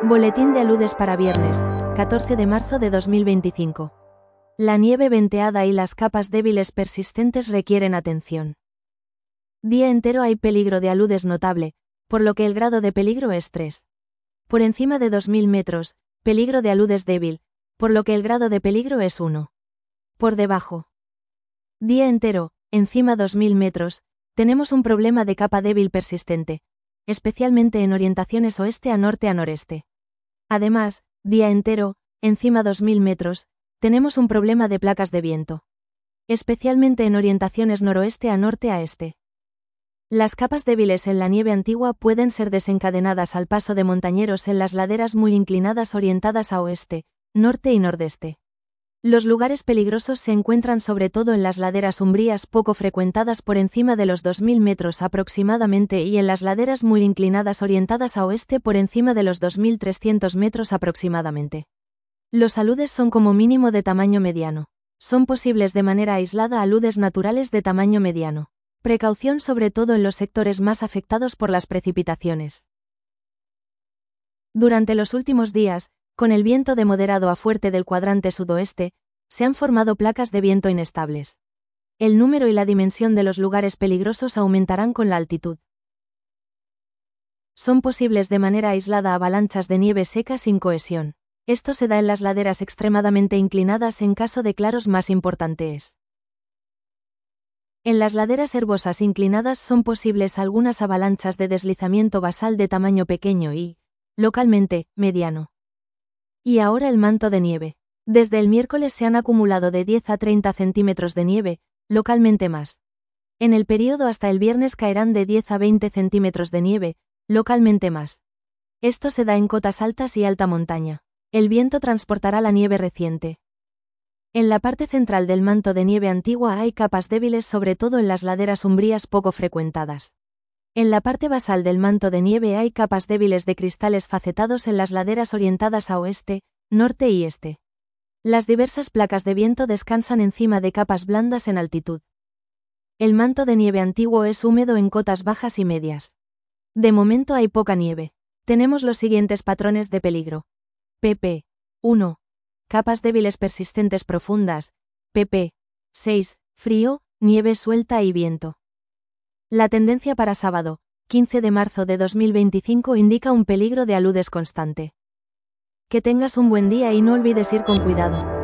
Boletín de aludes para viernes, 14 de marzo de 2025. La nieve venteada y las capas débiles persistentes requieren atención. Día entero hay peligro de aludes notable, por lo que el grado de peligro es 3. Por encima de 2000 metros, peligro de aludes débil, por lo que el grado de peligro es 1. Por debajo. Día entero, encima 2000 metros, tenemos un problema de capa débil persistente, especialmente en orientaciones oeste a norte a noreste. Además, día entero, encima 2000 metros, tenemos un problema de placas de viento, especialmente en orientaciones noroeste a norte a este. Las capas débiles en la nieve antigua pueden ser desencadenadas al paso de montañeros en las laderas muy inclinadas orientadas a oeste, norte y nordeste. Los lugares peligrosos se encuentran sobre todo en las laderas umbrías poco frecuentadas por encima de los 2000 metros aproximadamente y en las laderas muy inclinadas orientadas a oeste por encima de los 2300 metros aproximadamente. Los aludes son como mínimo de tamaño mediano. Son posibles de manera aislada aludes naturales de tamaño mediano. Precaución sobre todo en los sectores más afectados por las precipitaciones. Durante los últimos días, con el viento de moderado a fuerte del cuadrante sudoeste, se han formado placas de viento inestables. El número y la dimensión de los lugares peligrosos aumentarán con la altitud. Son posibles de manera aislada avalanchas de nieve seca sin cohesión. Esto se da en las laderas extremadamente inclinadas en caso de claros más importantes. En las laderas herbosas inclinadas son posibles algunas avalanchas de deslizamiento basal de tamaño pequeño y, localmente, mediano. Y ahora el manto de nieve. Desde el miércoles se han acumulado de 10 a 30 centímetros de nieve, localmente más. En el período hasta el viernes caerán de 10 a 20 centímetros de nieve, localmente más. Esto se da en cotas altas y alta montaña. El viento transportará la nieve reciente. En la parte central del manto de nieve antigua hay capas débiles sobre todo en las laderas umbrías poco frecuentadas. En la parte basal del manto de nieve hay capas débiles de cristales facetados en las laderas orientadas a oeste, norte y este. Las diversas placas de viento descansan encima de capas blandas en altitud. El manto de nieve antiguo es húmedo en cotas bajas y medias. De momento hay poca nieve. Tenemos los siguientes patrones de peligro. pp. 1. Capas débiles persistentes profundas. pp. 6. Frío, nieve suelta y viento. La tendencia para sábado, 15 de marzo de 2025 indica un peligro de aludes constante. Que tengas un buen día y no olvides ir con cuidado.